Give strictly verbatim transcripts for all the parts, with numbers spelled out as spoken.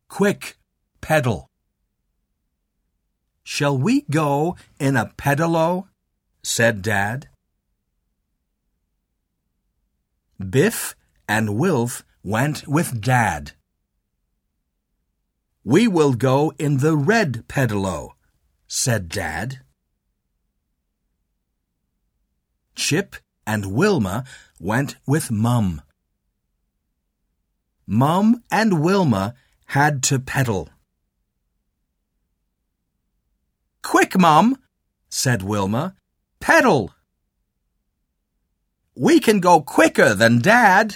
Quick, pedal. Shall we go in a pedalo? Said Dad. Biff and Wilf went with Dad. We will go in the red pedalo, said Dad. Chip and Wilma went with Mum. Mum and Wilma had to pedal. Quick, Mum, said Wilma. Pedal. We can go quicker than Dad.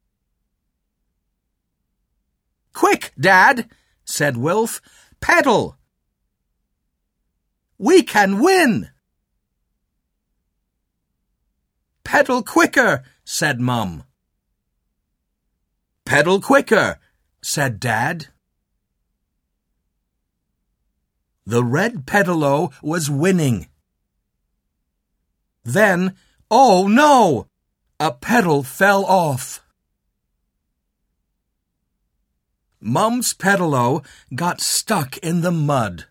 Quick, Dad, said Wilf. Pedal. We can win. Pedal quicker, said Mum. Pedal quicker, said Dad. The red pedalo was winning. Then, oh no! A pedal fell off. Mum's pedalo got stuck in the mud.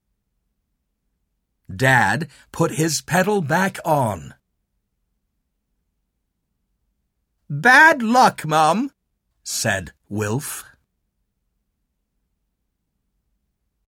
Dad put his pedal back on. Bad luck, Mum, said Wilf.